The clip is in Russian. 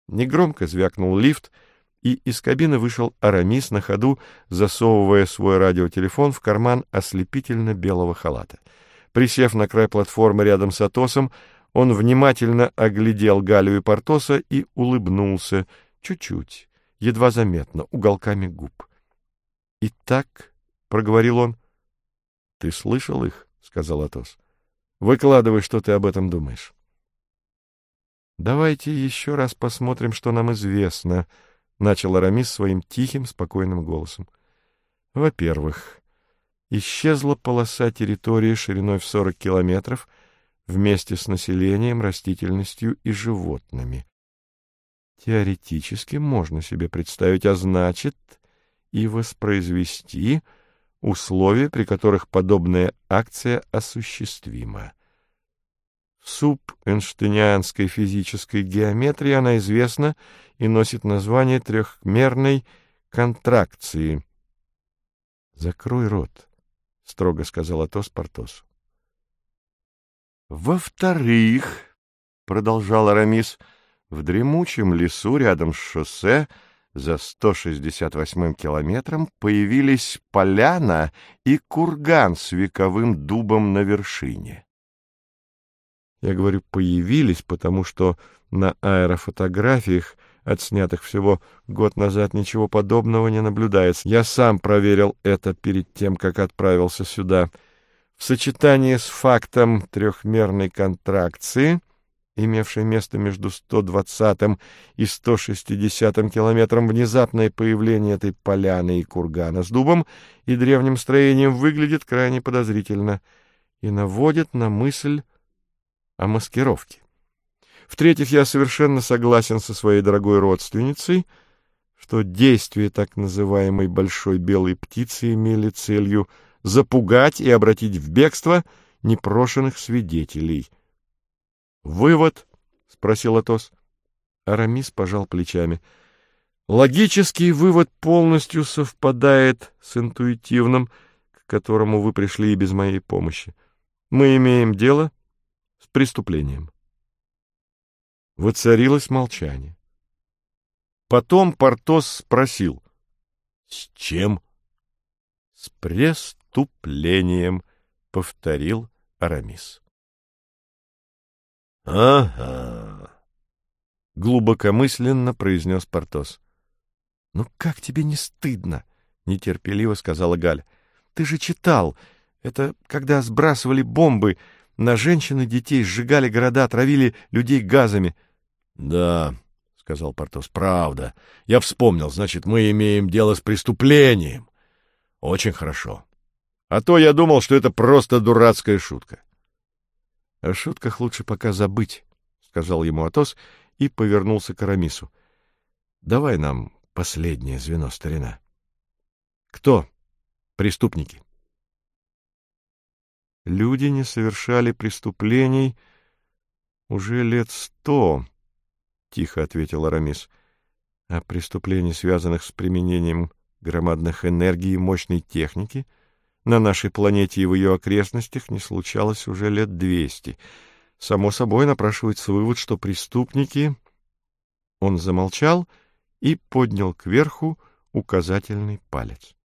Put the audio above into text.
Негромко звякнул лифт, и из кабины вышел Арамис, на ходу засовывая свой радиотелефон в карман ослепительно-белого халата. Присев на край платформы рядом с Атосом, он внимательно оглядел Галю и Портоса и улыбнулся чуть-чуть, едва заметно, уголками губ. — Итак, — проговорил он. — Ты слышал их? — сказал Атос. — Выкладывай, что ты об этом думаешь. — Давайте еще раз посмотрим, что нам известно, — начал Арамис своим тихим, спокойным голосом. — Во-первых, исчезла полоса территории шириной в 40 километров вместе с населением, растительностью и животными. Теоретически можно себе представить, а значит, и воспроизвести условия, при которых подобная акция осуществима. В субэйнштейнианской физической геометрии она известна и носит название трехмерной контракции. — Закрой рот, — строго сказал Атос Портосу. — Во-вторых, — продолжал Арамис, — в дремучем лесу рядом с шоссе за 168-м километром появились поляна и курган с вековым дубом на вершине. Я говорю «появились», потому что на аэрофотографиях, отснятых всего год назад, ничего подобного не наблюдается. Я сам проверил это перед тем, как отправился сюда. В сочетании с фактом трехмерной контракции, имевшей место между 120-м и 160-м километром, внезапное появление этой поляны и кургана с дубом и древним строением выглядит крайне подозрительно и наводит на мысль о маскировке. В-третьих, я совершенно согласен со своей дорогой родственницей, что действия так называемой большой белой птицы имели целью запугать и обратить в бегство непрошенных свидетелей. — Вывод? — спросил Атос. Арамис пожал плечами. — Логический вывод полностью совпадает с интуитивным, к которому вы пришли и без моей помощи. Мы имеем дело с преступлением. Воцарилось молчание. Потом Портос спросил: — С чем? — С преступлением, — повторил Арамис. — Ага, — глубокомысленно произнес Портос. — Ну как тебе не стыдно? — нетерпеливо сказала Галя. — Ты же читал. Это когда сбрасывали бомбы на женщин и детей, сжигали города, травили людей газами. — Да, — сказал Портос, — правда. Я вспомнил, значит, мы имеем дело с преступлением. Очень хорошо. А то я думал, что это просто дурацкая шутка. — О шутках лучше пока забыть, — сказал ему Атос и повернулся к Арамису. — Давай нам последнее звено, старина. — Кто преступники? — Люди не совершали преступлений уже лет 100, — тихо ответил Арамис. — А преступлений, связанных с применением громадных энергий и мощной техники, на нашей планете и в ее окрестностях не случалось уже лет 200. Само собой напрашивается вывод, что преступники... Он замолчал и поднял кверху указательный палец.